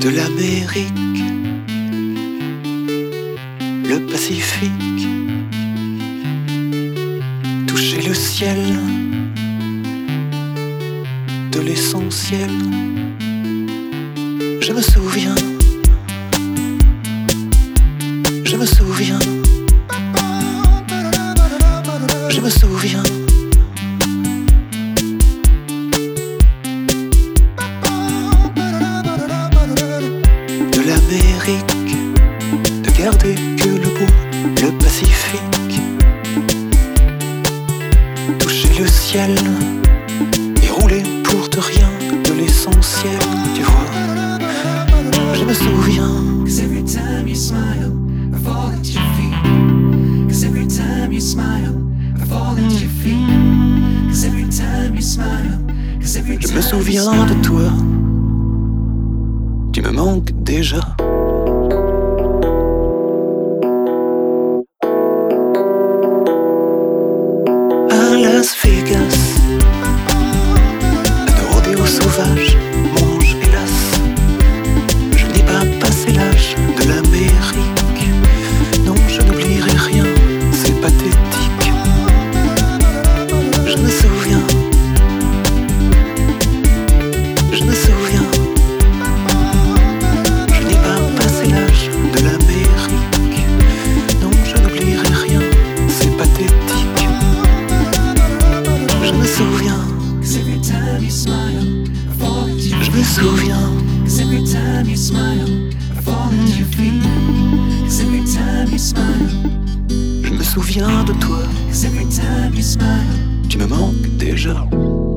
de l'Amérique, le Pacifique, toucher le ciel de l'essentiel. Je me souviens, je me souviens, je me souviens. De l'Amérique, de garder que le beau, le Pacifique, toucher le ciel et rouler pour de rien de l'essentiel, tu vois. Je me souviens. 'Cause every time you smile, I fall at your feet. 'Cause every time you smile, I fall at your feet. 'Cause every time you smile, 'cause every time Je me souviens de toi. Tu me manques déjà. À Las Vegas, à nos rodéos sauvages, mange hélas. Je n'ai pas passé l'âge de l'Amérique. Non, je n'oublierai rien, c'est pathétique. Je me souviens. Je me souviens. Je n'ai pas passé l'âge de l'Amérique. Non, je n'oublierai rien, c'est pathétique. Je me souviens. 'Cause every time you smile, I fall at your Je feet. me souviens. 'Cause every time you smile, I fall at your feet. 'Cause every time you smile, Je me souviens de toi. 'cause every time you smile, Tu me manques déjà.